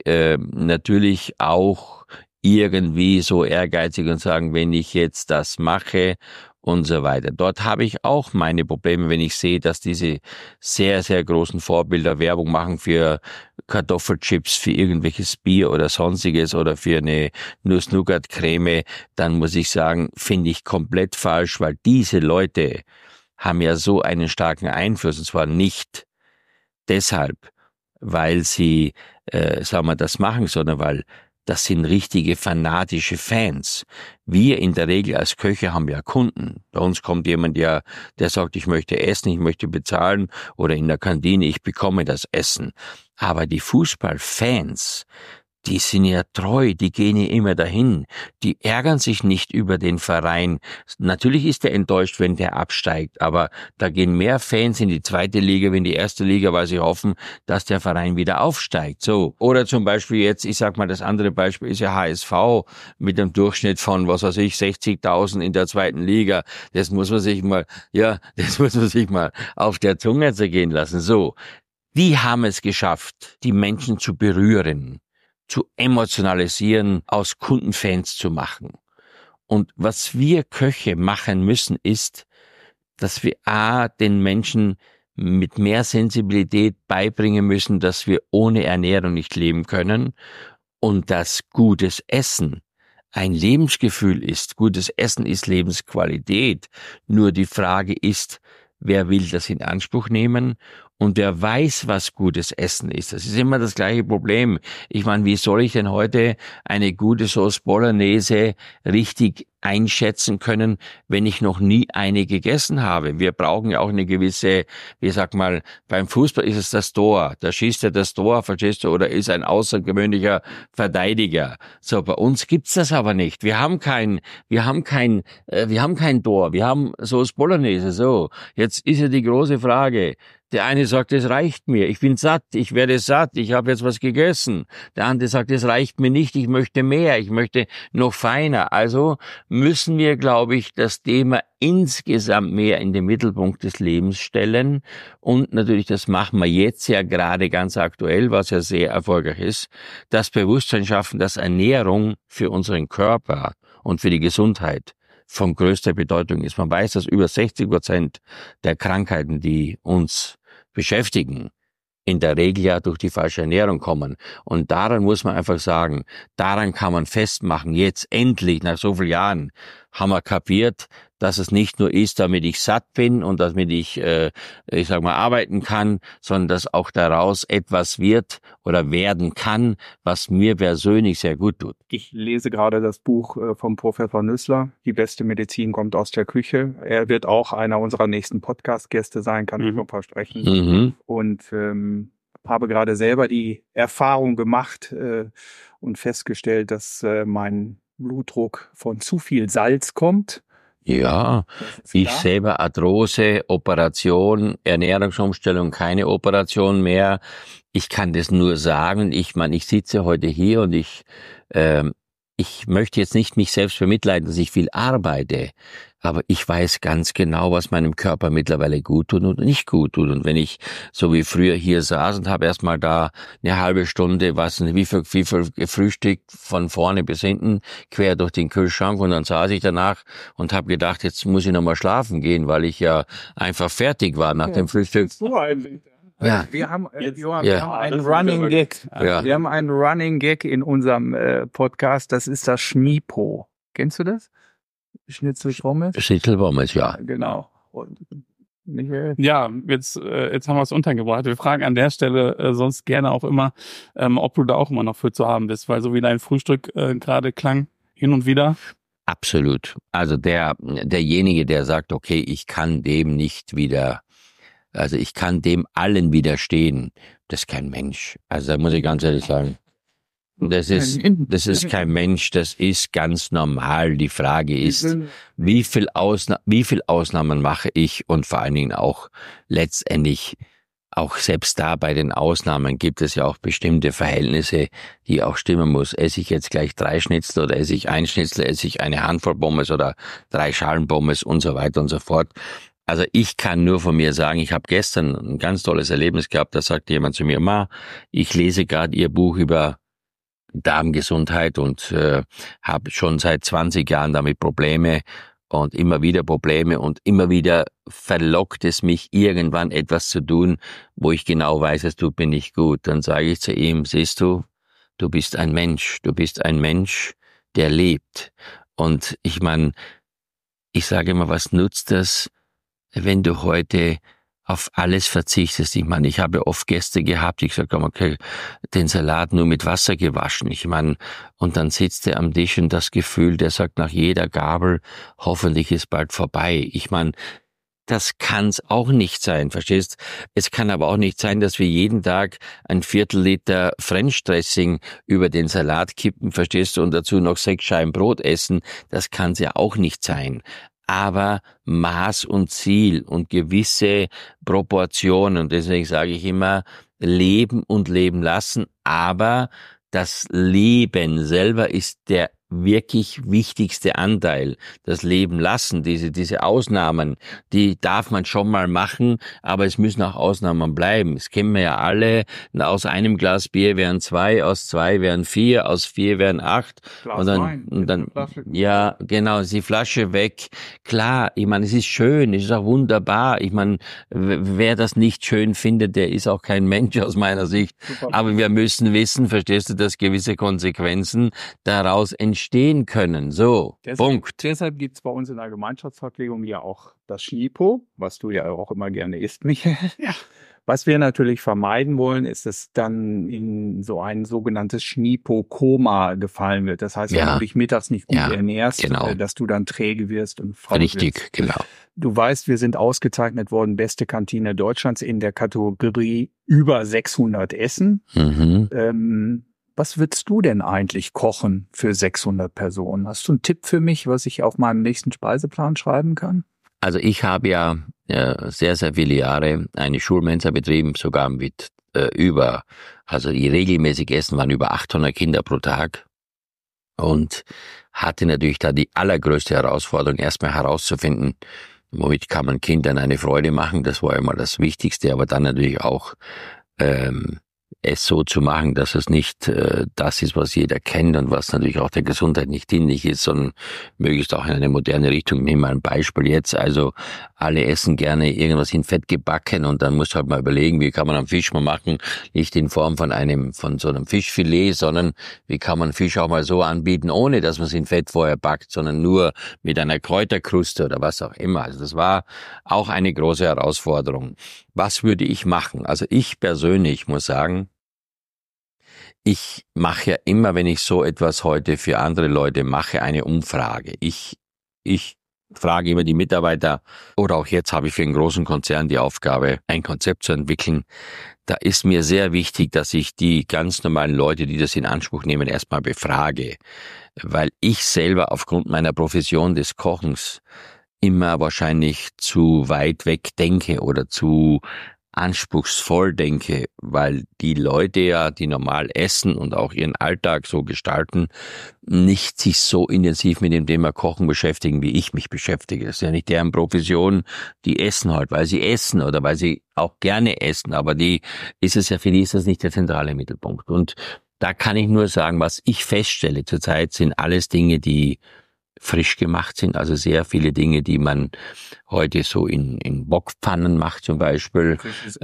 auch irgendwie so ehrgeizig und sagen, wenn ich jetzt das mache und so weiter. Dort habe ich auch meine Probleme, wenn ich sehe, dass diese sehr, sehr großen Vorbilder Werbung machen für Kartoffelchips, für irgendwelches Bier oder sonstiges oder für eine Nuss-Nougat-Creme, dann muss ich sagen, finde ich komplett falsch, weil diese Leute haben ja so einen starken Einfluss, und zwar nicht deshalb, weil sie, sagen wir, das machen, sondern weil das sind richtige fanatische Fans. Wir in der Regel als Köche haben ja Kunden. Bei uns kommt jemand, der sagt, ich möchte essen, ich möchte bezahlen, oder in der Kantine, ich bekomme das Essen. Aber die Fußballfans, die sind ja treu, die gehen ja immer dahin. Die ärgern sich nicht über den Verein. Natürlich ist er enttäuscht, wenn der absteigt, aber da gehen mehr Fans in die zweite Liga wie in die erste Liga, weil sie hoffen, dass der Verein wieder aufsteigt. So. Oder zum Beispiel jetzt, ich sag mal, das andere Beispiel ist ja HSV mit einem Durchschnitt von, 60.000 in der zweiten Liga. Das muss man sich mal auf der Zunge zergehen lassen. So. Die haben es geschafft, die Menschen zu berühren, zu emotionalisieren, aus Kundenfans zu machen. Und was wir Köche machen müssen, ist, dass wir den Menschen mit mehr Sensibilität beibringen müssen, dass wir ohne Ernährung nicht leben können und dass gutes Essen ein Lebensgefühl ist. Gutes Essen ist Lebensqualität. Nur die Frage ist, wer will das in Anspruch nehmen? Und wer weiß, was gutes Essen ist. Das ist immer das gleiche Problem. Ich meine, wie soll ich denn heute eine gute Sauce Bolognese richtig einschätzen können, wenn ich noch nie eine gegessen habe? Wir brauchen ja auch eine gewisse, beim Fußball ist es das Tor. Da schießt er das Tor, verstehst du, oder ist ein außergewöhnlicher Verteidiger. So, bei uns gibt's das aber nicht. Wir haben kein Tor. Wir haben Sauce Bolognese. So, jetzt ist ja die große Frage. Der eine sagt, es reicht mir, ich bin satt, ich werde satt, ich habe jetzt was gegessen. Der andere sagt, es reicht mir nicht, ich möchte mehr, ich möchte noch feiner. Also müssen wir, glaube ich, das Thema insgesamt mehr in den Mittelpunkt des Lebens stellen. Und natürlich, das machen wir jetzt ja gerade ganz aktuell, was ja sehr erfolgreich ist, das Bewusstsein schaffen, dass Ernährung für unseren Körper und für die Gesundheit von größter Bedeutung ist. Man weiß, dass über 60% der Krankheiten, die uns beschäftigen, in der Regel ja durch die falsche Ernährung kommen. Und daran muss man einfach sagen, daran kann man festmachen, jetzt endlich, nach so vielen Jahren, haben wir kapiert, dass es nicht nur ist, damit ich satt bin und damit ich arbeiten kann, sondern dass auch daraus etwas wird oder werden kann, was mir persönlich sehr gut tut. Ich lese gerade das Buch vom Professor Nüssler, Die beste Medizin kommt aus der Küche. Er wird auch einer unserer nächsten Podcast-Gäste sein, kann ich nur versprechen. Mhm. Und habe gerade selber die Erfahrung gemacht und festgestellt, dass mein Blutdruck von zu viel Salz kommt. Ja, ich selber Arthrose, Operation, Ernährungsumstellung, keine Operation mehr. Ich kann das nur sagen. Ich sitze heute hier und ich möchte jetzt nicht mich selbst bemitleiden, dass ich viel arbeite. Aber ich weiß ganz genau, was meinem Körper mittlerweile gut tut und nicht gut tut. Und wenn ich so wie früher hier saß und habe erstmal da eine halbe Stunde wie viel gefrühstückt von vorne bis hinten quer durch den Kühlschrank, und dann saß ich danach und habe gedacht, jetzt muss ich nochmal schlafen gehen, weil ich ja einfach fertig war nach dem Frühstück. So eigentlich. Ja. Wir haben einen Running Gag. Ja. Wir haben einen Running Gag in unserem Podcast. Das ist das Schmipo. Kennst du das? Schnitzelpommes? Schnitzelpommes, ja. Genau. Und Ja, jetzt haben wir es untergebracht. Wir fragen an der Stelle sonst gerne auch immer, ob du da auch immer noch für zu haben bist, weil so wie dein Frühstück gerade klang, hin und wieder. Absolut. Also derjenige, der sagt, okay, ich kann dem allen widerstehen, das ist kein Mensch. Also da muss ich ganz ehrlich sagen, das ist kein Mensch, das ist ganz normal. Die Frage ist, wie viel Ausnahmen mache ich, und vor allen Dingen auch letztendlich, auch selbst da bei den Ausnahmen gibt es ja auch bestimmte Verhältnisse, die auch stimmen muss. Esse ich jetzt gleich 3 Schnitzel oder esse ich ein Schnitzel, esse ich eine Handvoll Pommes oder 3 Schalen Pommes und so weiter und so fort. Also ich kann nur von mir sagen, ich habe gestern ein ganz tolles Erlebnis gehabt, da sagte jemand zu mir, ich lese gerade Ihr Buch über Darmgesundheit und habe schon seit 20 Jahren damit Probleme und immer wieder verlockt es mich, irgendwann etwas zu tun, wo ich genau weiß, es tut mir nicht gut. Dann sage ich zu ihm, siehst du, du bist ein Mensch, der lebt. Und ich sage immer, was nutzt das, wenn du heute auf alles verzichtest. Ich meine, ich habe oft Gäste gehabt, die gesagt haben, okay, den Salat nur mit Wasser gewaschen. Ich meine, und dann sitzt er am Tisch und das Gefühl, der sagt nach jeder Gabel, hoffentlich ist bald vorbei. Ich meine, das kann's auch nicht sein, verstehst? Es kann aber auch nicht sein, dass wir jeden Tag ein Viertel-Liter French Dressing über den Salat kippen, verstehst du, und dazu noch 6 Scheiben Brot essen. Das kann's ja auch nicht sein. Aber Maß und Ziel und gewisse Proportionen. Und deswegen sage ich immer, leben und leben lassen. Aber das Leben selber ist der wirklich wichtigste Anteil. Das Leben lassen, diese Ausnahmen, die darf man schon mal machen, aber es müssen auch Ausnahmen bleiben. Das kennen wir ja alle. Aus einem Glas Bier wären 2, aus 2 wären 4, aus 4 wären 8. Und dann, ja, genau, ist die Flasche weg. Klar, ich meine, es ist schön, es ist auch wunderbar. Ich meine, wer das nicht schön findet, der ist auch kein Mensch aus meiner Sicht. Super. Aber wir müssen wissen, verstehst du, dass gewisse Konsequenzen daraus entstehen können. So, Punkt. Deshalb gibt es bei uns in der Gemeinschaftsverpflegung ja auch das Schnipo, was du ja auch immer gerne isst, Michael. Ja. Was wir natürlich vermeiden wollen, ist, dass dann in so ein sogenanntes Schnipo-Koma gefallen wird. Das heißt, wenn du dich mittags nicht gut ernährst, dass du dann träge wirst und faul wirst. Richtig, genau. Du weißt, wir sind ausgezeichnet worden, beste Kantine Deutschlands in der Kategorie über 600 Essen. Was würdest du denn eigentlich kochen für 600 Personen? Hast du einen Tipp für mich, was ich auf meinem nächsten Speiseplan schreiben kann? Also ich habe ja sehr, sehr viele Jahre eine Schulmensa betrieben, sogar mit also die regelmäßig essen waren über 800 Kinder pro Tag und hatte natürlich da die allergrößte Herausforderung, erstmal herauszufinden, womit kann man Kindern eine Freude machen. Das war immer das Wichtigste, aber dann natürlich auch es so zu machen, dass es nicht das ist, was jeder kennt und was natürlich auch der Gesundheit nicht dienlich ist, sondern möglichst auch in eine moderne Richtung. Nehmen wir ein Beispiel jetzt. Also alle essen gerne irgendwas in Fett gebacken und dann musst du halt mal überlegen, wie kann man einen Fisch mal machen, nicht in Form von so einem Fischfilet, sondern wie kann man Fisch auch mal so anbieten, ohne dass man es in Fett vorher backt, sondern nur mit einer Kräuterkruste oder was auch immer. Also das war auch eine große Herausforderung. Was würde ich machen? Also ich persönlich muss sagen, ich mache ja immer, wenn ich so etwas heute für andere Leute mache, eine Umfrage. Ich frage immer die Mitarbeiter, oder auch jetzt habe ich für einen großen Konzern die Aufgabe, ein Konzept zu entwickeln. Da ist mir sehr wichtig, dass ich die ganz normalen Leute, die das in Anspruch nehmen, erstmal befrage. Weil ich selber aufgrund meiner Profession des Kochens immer wahrscheinlich zu weit weg denke oder zu anspruchsvoll denke, weil die Leute ja, die normal essen und auch ihren Alltag so gestalten, nicht sich so intensiv mit dem Thema Kochen beschäftigen, wie ich mich beschäftige. Das ist ja nicht deren Profession, die essen halt, weil sie essen oder weil sie auch gerne essen, aber für die ist das nicht der zentrale Mittelpunkt. Und da kann ich nur sagen, was ich feststelle zurzeit, sind alles Dinge, die frisch gemacht sind, also sehr viele Dinge, die man heute so in Wokpfannen macht, zum Beispiel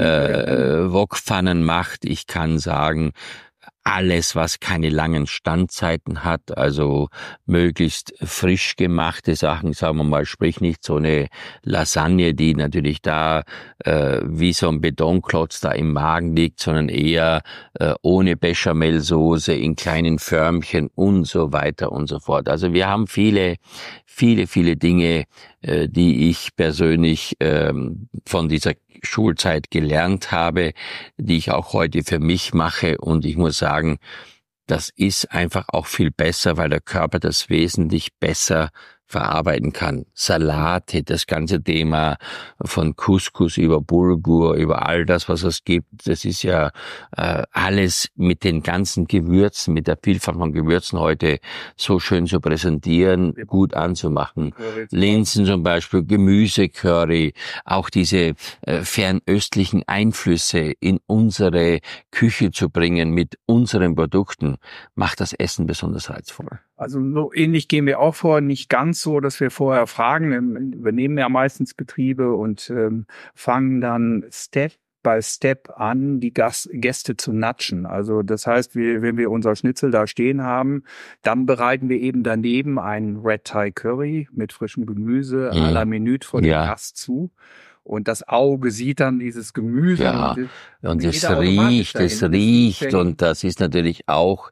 Wokpfannen macht. Ich kann sagen, alles, was keine langen Standzeiten hat, also möglichst frisch gemachte Sachen, sagen wir mal, sprich nicht so eine Lasagne, die natürlich da wie so ein Betonklotz da im Magen liegt, sondern eher ohne Bechamelsoße in kleinen Förmchen und so weiter und so fort. Also wir haben viele Dinge, die ich persönlich von dieser Schulzeit gelernt habe, die ich auch heute für mich mache. Und ich muss sagen, das ist einfach auch viel besser, weil der Körper das wesentlich besser verarbeiten kann. Salate, das ganze Thema von Couscous über Bulgur, über all das, was es gibt, das ist ja alles mit den ganzen Gewürzen, mit der Vielfalt von Gewürzen heute so schön zu präsentieren, gut anzumachen. Linsen zum Beispiel, Gemüsecurry, auch diese fernöstlichen Einflüsse in unsere Küche zu bringen mit unseren Produkten, macht das Essen besonders reizvoll. Also so ähnlich gehen wir auch vor, nicht ganz so, dass wir vorher fragen. Wir nehmen ja meistens Betriebe und fangen dann Step by Step an, die Gäste zu natschen. Also das heißt, wenn wir unser Schnitzel da stehen haben, dann bereiten wir eben daneben einen Red Thai Curry mit frischem Gemüse à la Minute vor dem Gast zu. Und das Auge sieht dann dieses Gemüse. Ja, und es riecht und das ist natürlich auch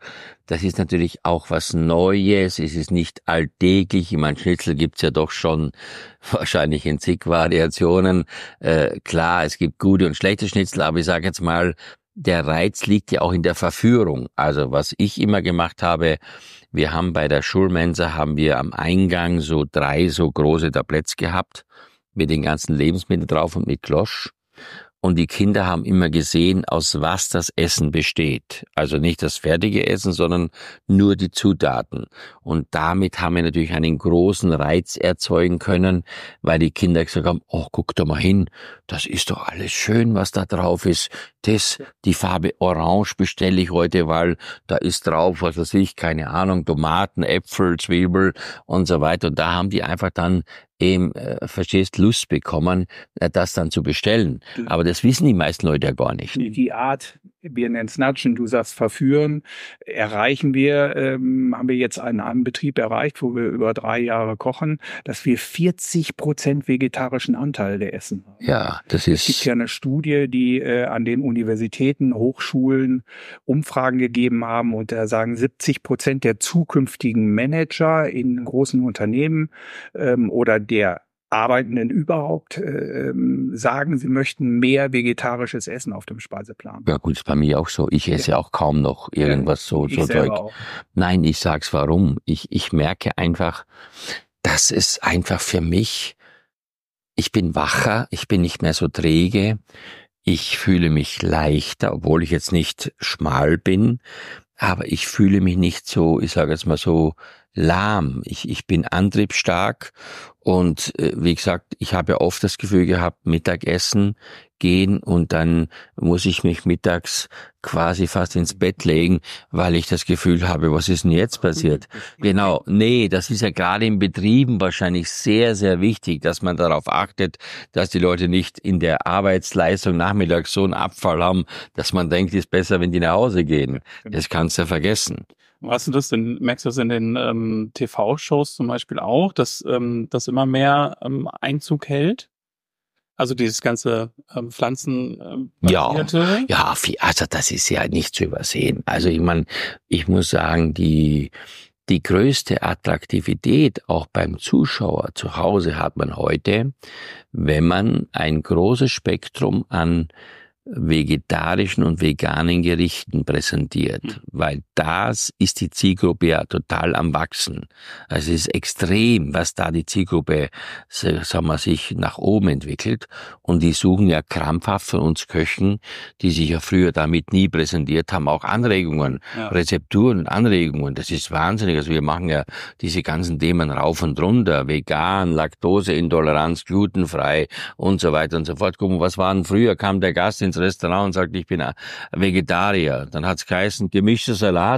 was Neues. Es ist nicht alltäglich. Ich meine, Schnitzel gibt's ja doch schon wahrscheinlich in zig Variationen. Klar, es gibt gute und schlechte Schnitzel, aber ich sage jetzt mal, der Reiz liegt ja auch in der Verführung. Also was ich immer gemacht habe, wir haben bei der Schulmensa am Eingang 3 so große Tabletts gehabt mit den ganzen Lebensmitteln drauf und mit Klosch. Und die Kinder haben immer gesehen, aus was das Essen besteht. Also nicht das fertige Essen, sondern nur die Zutaten. Und damit haben wir natürlich einen großen Reiz erzeugen können, weil die Kinder gesagt haben, oh, guck doch mal hin, das ist doch alles schön, was da drauf ist. Die Farbe Orange bestelle ich heute, weil da ist drauf, was weiß ich, keine Ahnung, Tomaten, Äpfel, Zwiebel und so weiter. Und da haben die einfach dann eben, Lust bekommen, das dann zu bestellen. Aber das wissen die meisten Leute ja gar nicht. Die Art, wir nennen es Nudgen, du sagst verführen, haben wir jetzt an einem Betrieb erreicht, wo wir über 3 Jahre kochen, dass wir 40% vegetarischen Anteil der Essen haben. Ja, das ist... Es gibt ja eine Studie, die an den Universitäten, Hochschulen Umfragen gegeben haben und da sagen 70% der zukünftigen Manager in großen Unternehmen oder der Arbeitenden überhaupt sagen, sie möchten mehr vegetarisches Essen auf dem Speiseplan. Ja gut, ist bei mir auch so. Ich esse ja auch kaum noch irgendwas so Zeug. Nein, ich sag's warum. Ich merke einfach, dass es einfach für mich, ich bin wacher, ich bin nicht mehr so träge, ich fühle mich leichter, obwohl ich jetzt nicht schmal bin, aber ich fühle mich nicht so, ich sage jetzt mal so, lahm. Ich bin antriebsstark und wie gesagt, ich habe ja oft das Gefühl gehabt, Mittagessen gehen und dann muss ich mich mittags quasi fast ins Bett legen, weil ich das Gefühl habe, was ist denn jetzt passiert? Genau, nee, das ist ja gerade in Betrieben wahrscheinlich sehr, sehr wichtig, dass man darauf achtet, dass die Leute nicht in der Arbeitsleistung nachmittags so einen Abfall haben, dass man denkt, es ist besser, wenn die nach Hause gehen. Das kannst du vergessen. Merkst du das in den TV-Shows zum Beispiel auch, dass das immer mehr Einzug hält? Also dieses ganze Pflanzenbasierte? Ja, also das ist ja nicht zu übersehen. Also ich muss sagen, die größte Attraktivität auch beim Zuschauer zu Hause hat man heute, wenn man ein großes Spektrum an vegetarischen und veganen Gerichten präsentiert, weil das ist die Zielgruppe ja total am Wachsen. Also es ist extrem, was da die Zielgruppe, sagen wir, sich nach oben entwickelt und die suchen ja krampfhaft von uns Köchen, die sich ja früher damit nie präsentiert haben, auch Anregungen, Rezepturen und Anregungen. Das ist wahnsinnig. Also wir machen ja diese ganzen Themen rauf und runter, vegan, Laktoseintoleranz, glutenfrei und so weiter und so fort. Gucken, was waren früher, kam der Gast ins Restaurant und sagt, ich bin Vegetarier. Dann hat's geheißen, gemischter Salat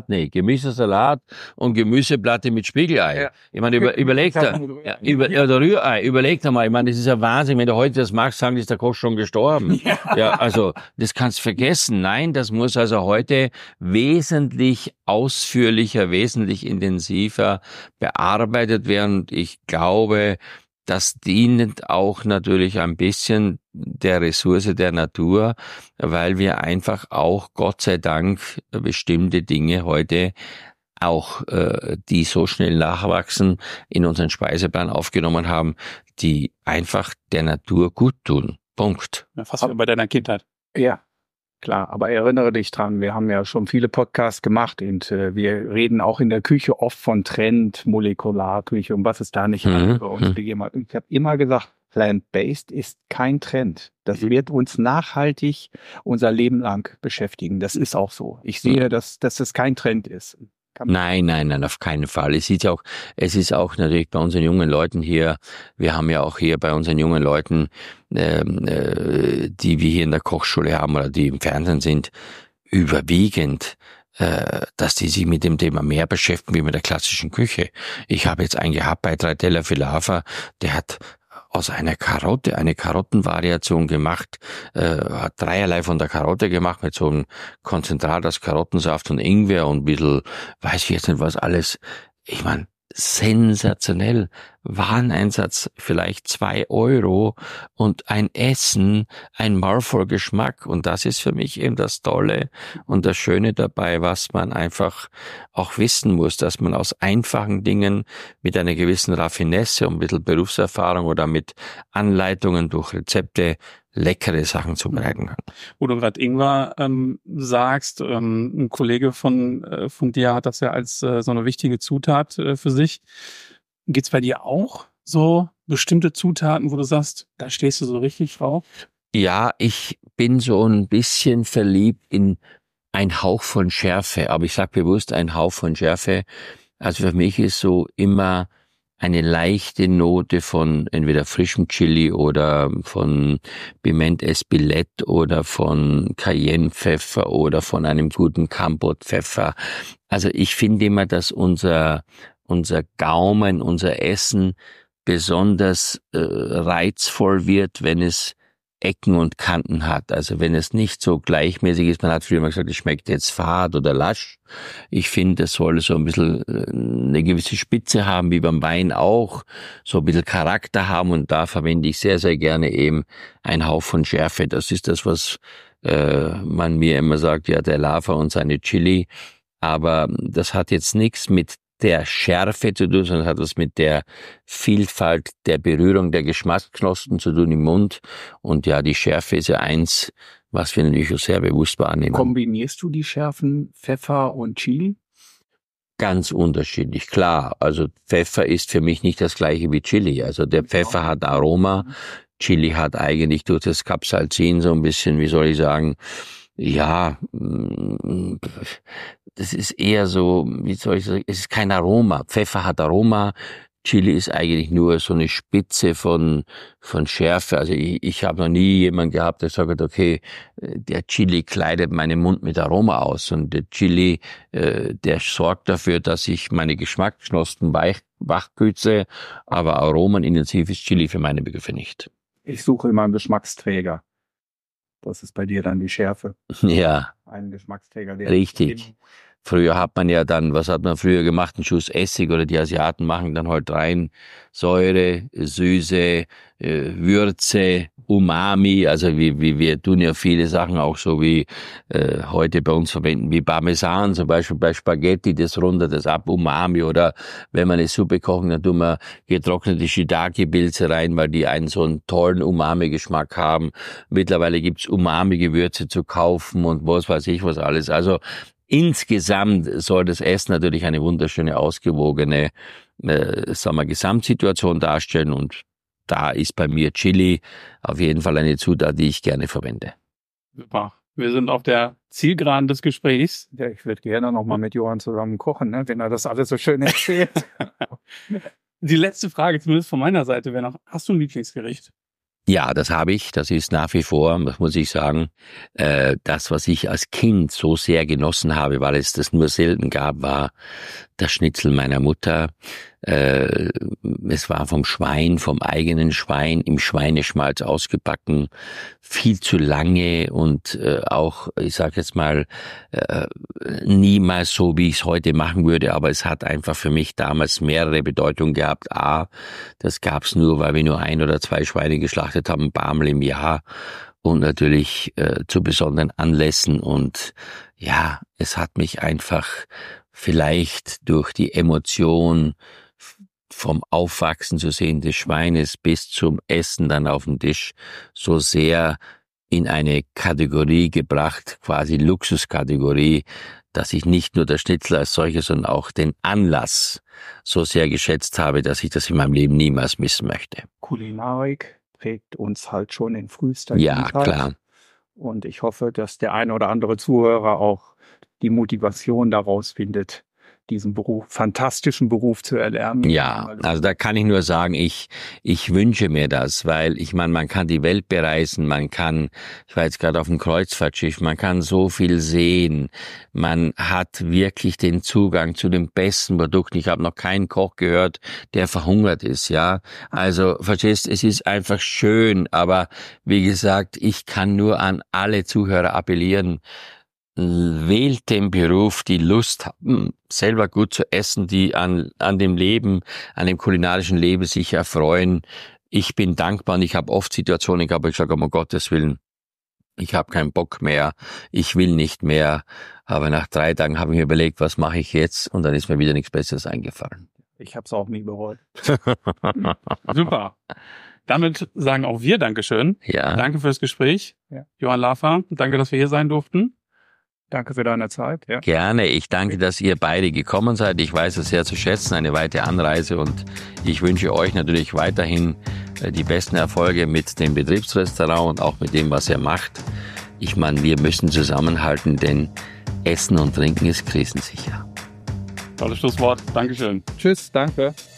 und Gemüseplatte mit Spiegelei. Ja. Ich meine, überlegt Rührei, überlegt einmal, ich meine, das ist ja Wahnsinn, wenn du heute das machst, sagen, ist der Koch schon gestorben. Ja, also, das kannst du vergessen. Nein, das muss also heute wesentlich ausführlicher, wesentlich intensiver bearbeitet werden. Und ich glaube, das dient auch natürlich ein bisschen der Ressource der Natur, weil wir einfach auch, Gott sei Dank, bestimmte Dinge heute auch, die so schnell nachwachsen, in unseren Speiseplan aufgenommen haben, die einfach der Natur gut tun. Punkt. Ja, fast wie bei deiner Kindheit. Ja. Klar, aber erinnere dich dran, wir haben ja schon viele Podcasts gemacht und wir reden auch in der Küche oft von Trend, Molekularküche und was es da nicht bei uns gegeben hat. Ich habe immer gesagt, Plant-Based ist kein Trend. Das wird uns nachhaltig unser Leben lang beschäftigen. Das ist auch so. Ich sehe, dass das kein Trend ist. Nein, auf keinen Fall. Es ist auch natürlich bei unseren jungen Leuten hier, wir haben ja auch hier bei unseren jungen Leuten, die wir hier in der Kochschule haben oder die im Fernsehen sind, überwiegend, dass die sich mit dem Thema mehr beschäftigen wie mit der klassischen Küche. Ich habe jetzt einen gehabt bei 3 Teller Falafel, der hat aus einer Karotte eine Karottenvariation gemacht, hat dreierlei von der Karotte gemacht mit so einem Konzentrat aus Karottensaft und Ingwer und ein bisschen, weiß ich jetzt nicht was alles. Ich meine, sensationell, Wareneinsatz vielleicht 2 Euro und ein Essen, ein Maul voll Geschmack. Und das ist für mich eben das Tolle und das Schöne dabei, was man einfach auch wissen muss, dass man aus einfachen Dingen mit einer gewissen Raffinesse und ein bisschen Berufserfahrung oder mit Anleitungen durch Rezepte leckere Sachen zubereiten kann. Wo du gerade Ingwer sagst, ein Kollege von dir hat das ja als so eine wichtige Zutat für sich. Geht's bei dir auch so bestimmte Zutaten, wo du sagst, da stehst du so richtig drauf? Ja, ich bin so ein bisschen verliebt in einen Hauch von Schärfe, aber ich sage bewusst einen Hauch von Schärfe. Also für mich ist so immer eine leichte Note von entweder frischem Chili oder von Piment Espelette oder von Cayennepfeffer oder von einem guten Kampotpfeffer. Also ich finde immer, dass unser Gaumen, unser Essen besonders reizvoll wird, wenn es Ecken und Kanten hat. Also wenn es nicht so gleichmäßig ist, man hat früher mal gesagt, es schmeckt jetzt fad oder lasch. Ich finde, es soll so ein bisschen eine gewisse Spitze haben, wie beim Wein auch, so ein bisschen Charakter haben und da verwende ich sehr, sehr gerne eben einen Hauch von Schärfe. Das ist das, was man mir immer sagt, ja, der Lava und seine Chili. Aber das hat jetzt nichts mit der Schärfe zu tun, sondern hat was mit der Vielfalt der Berührung der Geschmacksknospen zu tun im Mund. Und ja, die Schärfe ist ja eins, was wir natürlich sehr bewusst wahrnehmen. Kombinierst du die Schärfen Pfeffer und Chili? Ganz unterschiedlich, klar. Also Pfeffer ist für mich nicht das gleiche wie Chili. Also der Pfeffer hat Aroma, Chili hat eigentlich durch das Capsaicin so ein bisschen, wie soll ich sagen, ja, das ist eher so, wie soll ich sagen, es ist kein Aroma. Pfeffer hat Aroma, Chili ist eigentlich nur so eine Spitze von Schärfe. Also ich habe noch nie jemanden gehabt, der sagt, okay, der Chili kleidet meinen Mund mit Aroma aus. Und der Chili, der sorgt dafür, dass ich meine Geschmacksknospen wachkütze, aber aromenintensiv ist Chili für meine Begriffe nicht. Ich suche immer einen Geschmacksträger. Das ist bei dir dann die Schärfe. Ja. Ein Geschmacksträger, der richtig. Früher hat man ja dann, was hat man früher gemacht? Einen Schuss Essig oder die Asiaten machen dann halt rein Säure, Süße, Würze, Umami. Also wie wir tun ja viele Sachen auch so wie heute bei uns verwenden, wie Parmesan zum Beispiel bei Spaghetti, das rundet das ab, Umami. Oder wenn wir eine Suppe kochen, dann tun wir getrocknete Shiitake-Pilze rein, weil die einen so einen tollen Umami-Geschmack haben. Mittlerweile gibt's Umami-Gewürze zu kaufen und was weiß ich was alles. Also insgesamt soll das Essen natürlich eine wunderschöne, ausgewogene Gesamtsituation darstellen und da ist bei mir Chili auf jeden Fall eine Zutat, die ich gerne verwende. Super. Wir sind auf der Zielgeraden des Gesprächs. Ja, ich würde gerne noch mal mit Johann zusammen kochen, ne, wenn er das alles so schön erzählt. Die letzte Frage, zumindest von meiner Seite, wäre noch, hast du ein Lieblingsgericht? Ja, das habe ich. Das ist nach wie vor, das muss ich sagen, das, was ich als Kind so sehr genossen habe, weil es das nur selten gab, war das Schnitzel meiner Mutter. Es war vom Schwein, vom eigenen Schwein, im Schweineschmalz ausgebacken, viel zu lange und auch, ich sage jetzt mal, niemals so, wie ich es heute machen würde, aber es hat einfach für mich damals mehrere Bedeutungen gehabt. A, das gab's nur, weil wir nur 1 oder 2 Schweine geschlachtet haben, ein paar Mal im Jahr und natürlich zu besonderen Anlässen und ja, es hat mich einfach vielleicht durch die Emotion vom Aufwachsen zu sehen des Schweines bis zum Essen dann auf dem Tisch so sehr in eine Kategorie gebracht, quasi Luxuskategorie, dass ich nicht nur das Schnitzel als solches, sondern auch den Anlass so sehr geschätzt habe, dass ich das in meinem Leben niemals missen möchte. Kulinarik prägt uns halt schon in frühester Kindheit. Ja, klar. Und ich hoffe, dass der ein oder andere Zuhörer auch die Motivation daraus findet, diesen fantastischen Beruf zu erlernen. Ja, also da kann ich nur sagen, ich wünsche mir das, weil ich meine, man kann die Welt bereisen, ich war jetzt gerade auf dem Kreuzfahrtschiff, man kann so viel sehen, man hat wirklich den Zugang zu den besten Produkten. Ich habe noch keinen Koch gehört, der verhungert ist, ja. Also, verstehst, es ist einfach schön, aber wie gesagt, ich kann nur an alle Zuhörer appellieren, wählt den Beruf, die Lust haben, selber gut zu essen, die an dem Leben, an dem kulinarischen Leben sich erfreuen. Ich bin dankbar und ich habe oft Situationen gehabt, wo ich sage, um Gottes Willen, ich habe keinen Bock mehr, ich will nicht mehr. Aber nach 3 Tagen habe ich mir überlegt, was mache ich jetzt? Und dann ist mir wieder nichts Besseres eingefallen. Ich habe es auch nie bereut. Super. Damit sagen auch wir Dankeschön. Ja. Danke fürs Gespräch, Ja. Johann Lafer. Danke, dass wir hier sein durften. Danke für deine Zeit. Ja. Gerne. Ich danke, dass ihr beide gekommen seid. Ich weiß es sehr zu schätzen, eine weite Anreise. Und ich wünsche euch natürlich weiterhin die besten Erfolge mit dem Betriebsrestaurant und auch mit dem, was ihr macht. Ich meine, wir müssen zusammenhalten, denn Essen und Trinken ist krisensicher. Tolles Schlusswort. Dankeschön. Tschüss, danke.